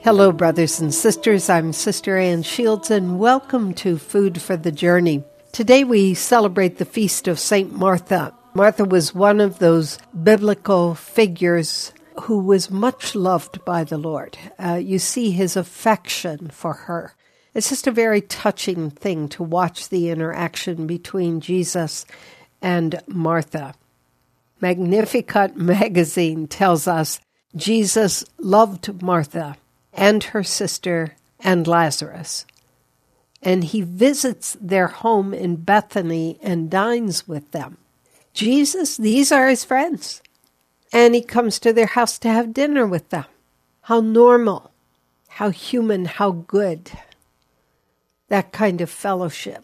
Hello, brothers and sisters. I'm Sister Ann Shields, and welcome to Food for the Journey. Today we celebrate the feast of St. Martha. Martha was one of those biblical figures who was much loved by the Lord. You see his affection for her. It's just a very touching thing to watch the interaction between Jesus and Martha. Magnificat magazine tells us Jesus loved Martha and her sister and Lazarus. And he visits their home in Bethany and dines with them. Jesus, these are his friends. And he comes to their house to have dinner with them. How normal, how human, how good. That kind of fellowship.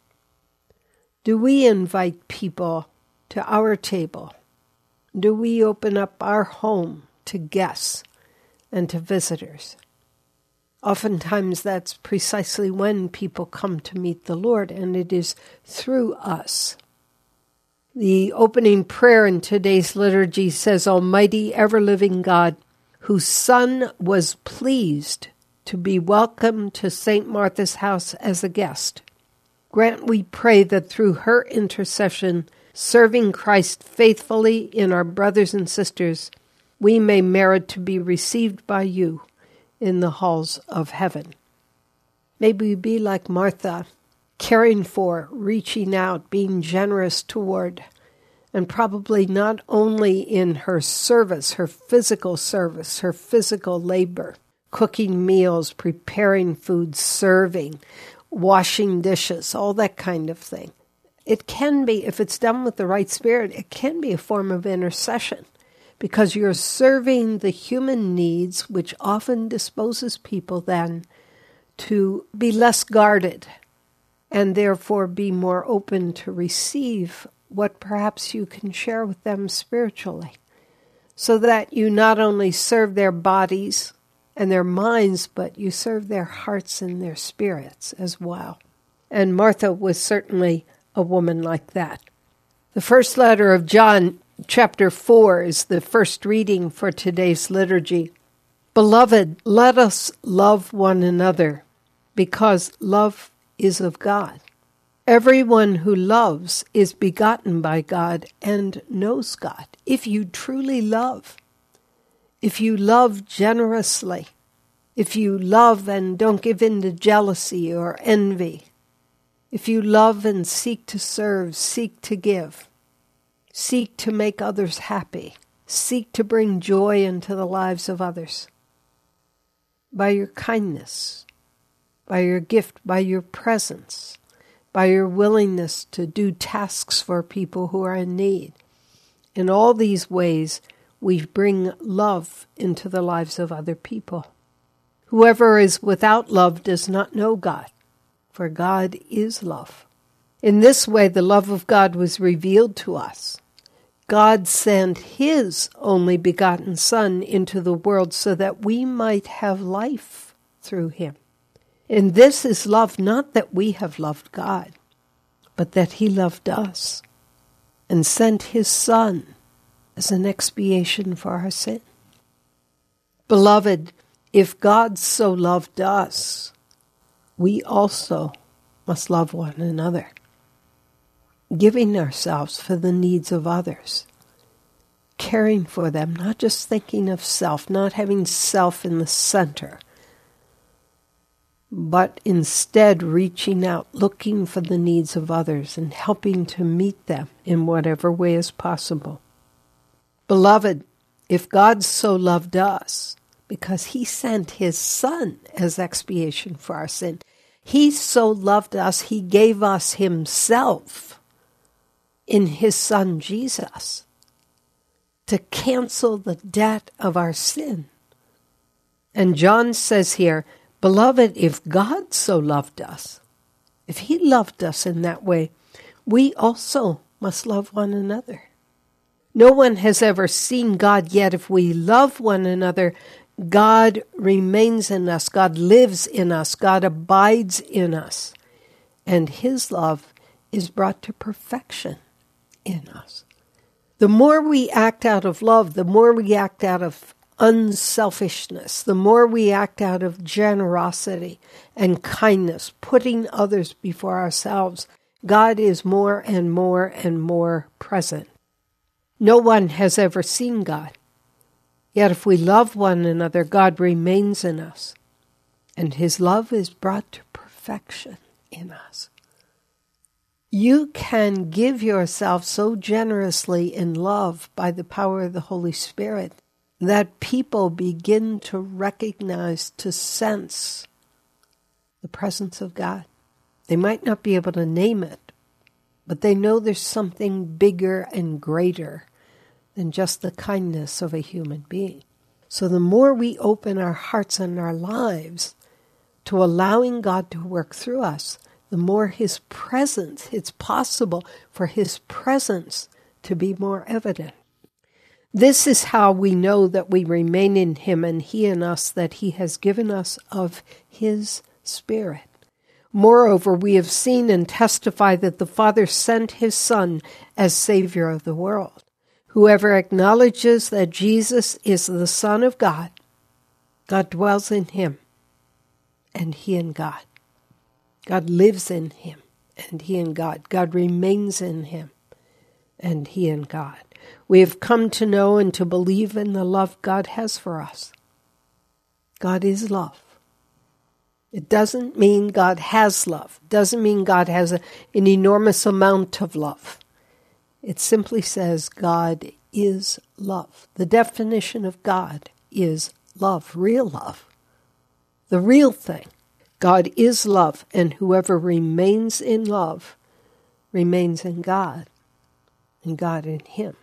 Do we invite people to our table? Do we open up our home to guests and to visitors? Oftentimes that's precisely when people come to meet the Lord, and it is through us. The opening prayer in today's liturgy says, Almighty ever-living God, whose Son was pleased to be welcomed to St. Martha's house as a guest, grant, we pray, that through her intercession, serving Christ faithfully in our brothers and sisters, we may merit to be received by you in the halls of heaven. May we be like Martha, caring for, reaching out, being generous toward, and probably not only in her service, her physical labor, cooking meals, preparing food, serving, washing dishes, all that kind of thing. It can be, if it's done with the right spirit, it can be a form of intercession, because you're serving the human needs, which often disposes people then to be less guarded and therefore be more open to receive what perhaps you can share with them spiritually, so that you not only serve their bodies and their minds, but you serve their hearts and their spirits as well. And Martha was certainly a woman like that. The first letter of John, chapter 4, is the first reading for today's liturgy. Beloved, let us love one another, because love is of God. Everyone who loves is begotten by God and knows God. If you truly love, if you love generously, if you love and don't give in to jealousy or envy, if you love and seek to serve, seek to give, seek to make others happy, seek to bring joy into the lives of others, by your kindness, by your gift, by your presence, by your willingness to do tasks for people who are in need. In all these ways, we bring love into the lives of other people. Whoever is without love does not know God, for God is love. In this way, the love of God was revealed to us. God sent his only begotten Son into the world so that we might have life through him. And this is love, not that we have loved God, but that he loved us and sent his Son as an expiation for our sin. Beloved, if God so loved us, we also must love one another, giving ourselves for the needs of others, caring for them, not just thinking of self, not having self in the center, but instead reaching out, looking for the needs of others and helping to meet them in whatever way is possible. Beloved, if God so loved us, because he sent his Son as expiation for our sin, he so loved us, he gave us himself in his Son Jesus to cancel the debt of our sin. And John says here, Beloved, if God so loved us, if he loved us in that way, we also must love one another. No one has ever seen God, yet if we love one another, God remains in us, God lives in us, God abides in us, and his love is brought to perfection in us. The more we act out of love, the more we act out of unselfishness, the more we act out of generosity and kindness, putting others before ourselves, God is more and more and more present. No one has ever seen God. Yet if we love one another, God remains in us, and His love is brought to perfection in us. You can give yourself so generously in love by the power of the Holy Spirit that people begin to recognize, to sense the presence of God. They might not be able to name it, but they know there's something bigger and greater than just the kindness of a human being. So the more we open our hearts and our lives to allowing God to work through us, the more His presence, it's possible for His presence to be more evident. This is how we know that we remain in Him and He in us, that He has given us of His Spirit. Moreover, we have seen and testified that the Father sent His Son as Savior of the world. Whoever acknowledges that Jesus is the Son of God, God dwells in him, and he in God. God lives in him, and he in God. God remains in him, and he in God. We have come to know and to believe in the love God has for us. God is love. It doesn't mean God has love. It doesn't mean God has an enormous amount of love. It simply says God is love. The definition of God is love, real love, the real thing. God is love, and whoever remains in love remains in God, and God in him.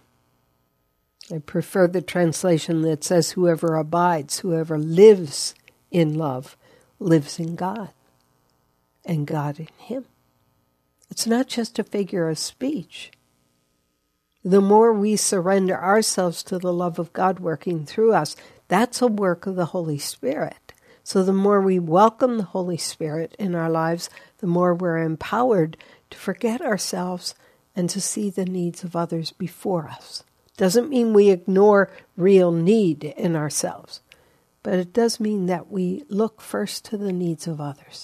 I prefer the translation that says whoever abides, whoever lives in love, lives in God, and God in him. It's not just a figure of speech. The more we surrender ourselves to the love of God working through us, that's a work of the Holy Spirit. So the more we welcome the Holy Spirit in our lives, the more we're empowered to forget ourselves and to see the needs of others before us. Doesn't mean we ignore real need in ourselves, but it does mean that we look first to the needs of others.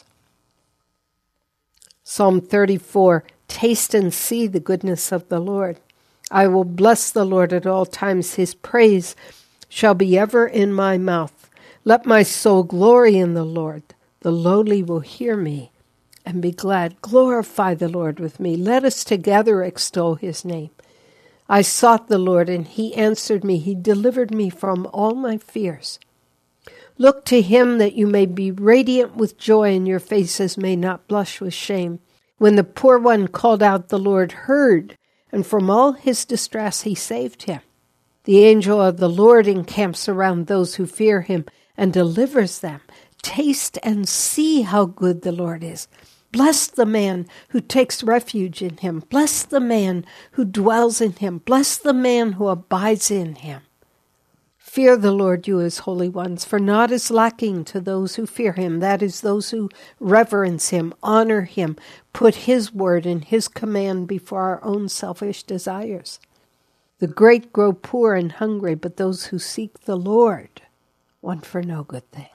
Psalm 34, taste and see the goodness of the Lord. I will bless the Lord at all times. His praise shall be ever in my mouth. Let my soul glory in the Lord. The lowly will hear me and be glad. Glorify the Lord with me. Let us together extol his name. I sought the Lord, and he answered me. He delivered me from all my fears. Look to him that you may be radiant with joy, and your faces may not blush with shame. When the poor one called out, the Lord heard, and from all his distress he saved him. The angel of the Lord encamps around those who fear him and delivers them. Taste and see how good the Lord is. Bless the man who takes refuge in him. Bless the man who dwells in him. Bless the man who abides in him. Fear the Lord, you his holy ones, for naught is lacking to those who fear him. That is, those who reverence him, honor him, put his word and his command before our own selfish desires. The great grow poor and hungry, but those who seek the Lord want for no good thing.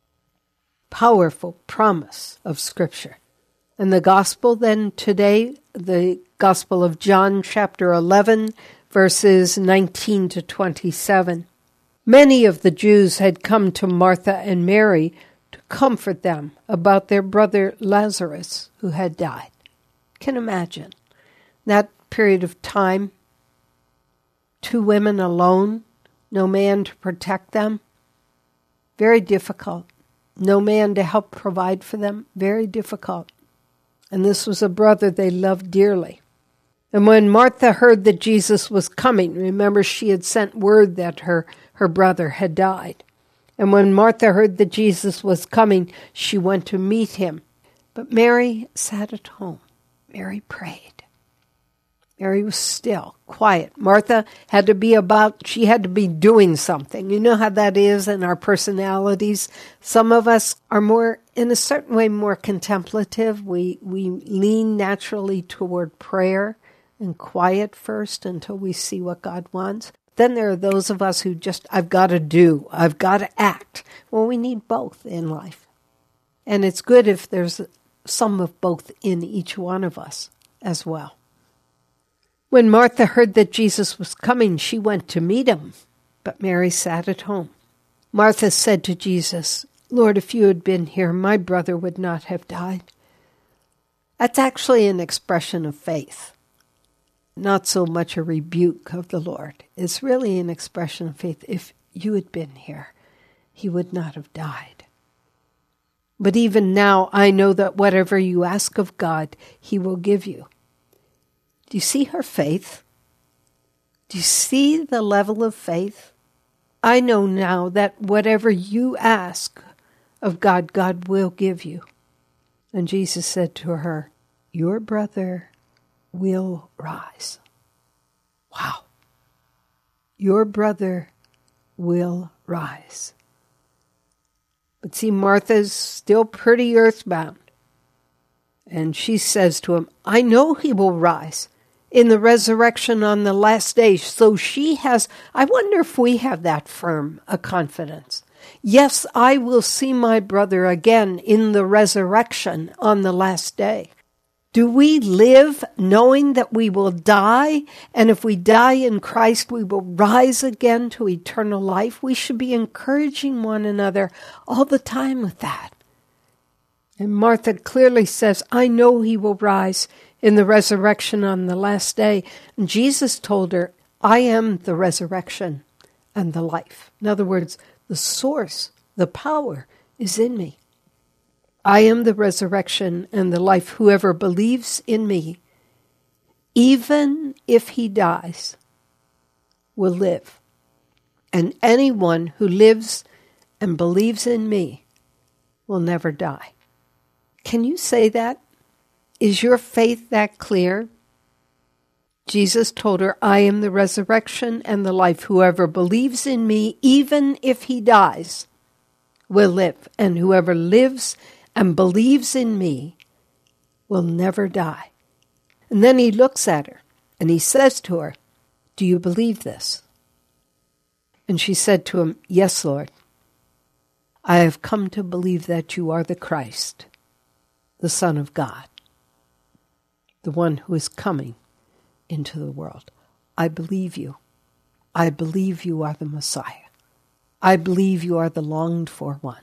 Powerful promise of Scripture. And the gospel then today, the Gospel of John chapter 11, verses 19 to 27. Many of the Jews had come to Martha and Mary to comfort them about their brother Lazarus, who had died. Can imagine that period of time, 2 women alone, no man to protect them, very difficult. No man to help provide for them, very difficult. And this was a brother they loved dearly. And when Martha heard that Jesus was coming, remember she had sent word that her brother had died. And when Martha heard that Jesus was coming, she went to meet him. But Mary sat at home. Mary prayed. Mary was still, quiet. Martha had to be she had to be doing something. You know how that is in our personalities. Some of us are more, in a certain way, more contemplative. We lean naturally toward prayer and quiet first until we see what God wants. Then there are those of us who just, I've got to do, I've got to act. Well, we need both in life. And it's good if there's some of both in each one of us as well. When Martha heard that Jesus was coming, she went to meet him, but Mary sat at home. Martha said to Jesus, Lord, if you had been here, my brother would not have died. That's actually an expression of faith. Not so much a rebuke of the Lord. It's really an expression of faith. If you had been here, he would not have died. But even now, I know that whatever you ask of God, he will give you. Do you see her faith? Do you see the level of faith? I know now that whatever you ask of God, God will give you. And Jesus said to her, your brother will rise. Wow. Your brother will rise. But see, Martha's still pretty earthbound. And she says to him, I know he will rise in the resurrection on the last day. So she has, I wonder if we have that firm a confidence. Yes, I will see my brother again in the resurrection on the last day. Do we live knowing that we will die, and if we die in Christ, we will rise again to eternal life? We should be encouraging one another all the time with that. And Martha clearly says, I know he will rise in the resurrection on the last day. And Jesus told her, I am the resurrection and the life. In other words, the source, the power is in me. I am the resurrection and the life. Whoever believes in me, even if he dies, will live. And anyone who lives and believes in me will never die. Can you say that? Is your faith that clear? Jesus told her, I am the resurrection and the life. Whoever believes in me, even if he dies, will live. And whoever lives and believes in me will never die. And then he looks at her and he says to her, do you believe this? And she said to him, yes, Lord. I have come to believe that you are the Christ, the Son of God, the one who is coming into the world. I believe you. I believe you are the Messiah. I believe you are the longed for one.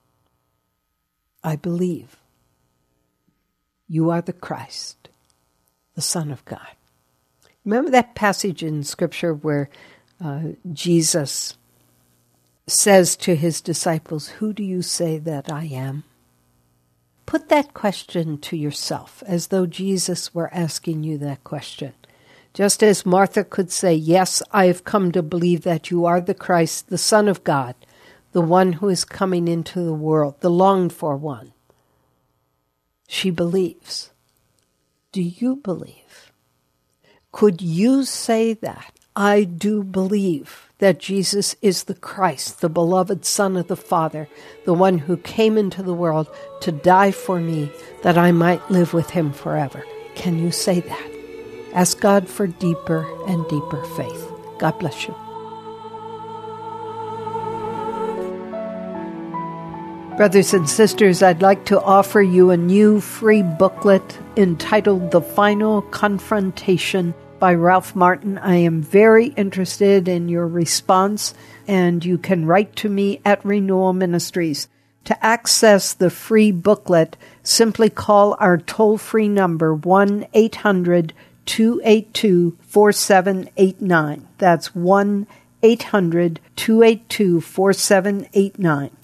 I believe you are the Christ, the Son of God. Remember that passage in Scripture where Jesus says to his disciples, who do you say that I am? Put that question to yourself as though Jesus were asking you that question. Just as Martha could say, yes, I have come to believe that you are the Christ, the Son of God, the one who is coming into the world, the longed for one. She believes. Do you believe? Could you say that? I do believe that Jesus is the Christ, the beloved Son of the Father, the one who came into the world to die for me, that I might live with him forever. Can you say that? Ask God for deeper and deeper faith. God bless you. Brothers and sisters, I'd like to offer you a new free booklet entitled The Final Confrontation by Ralph Martin. I am very interested in your response, and you can write to me at Renewal Ministries. To access the free booklet, simply call our toll-free number 1-800-282-4789. That's 1-800-282-4789.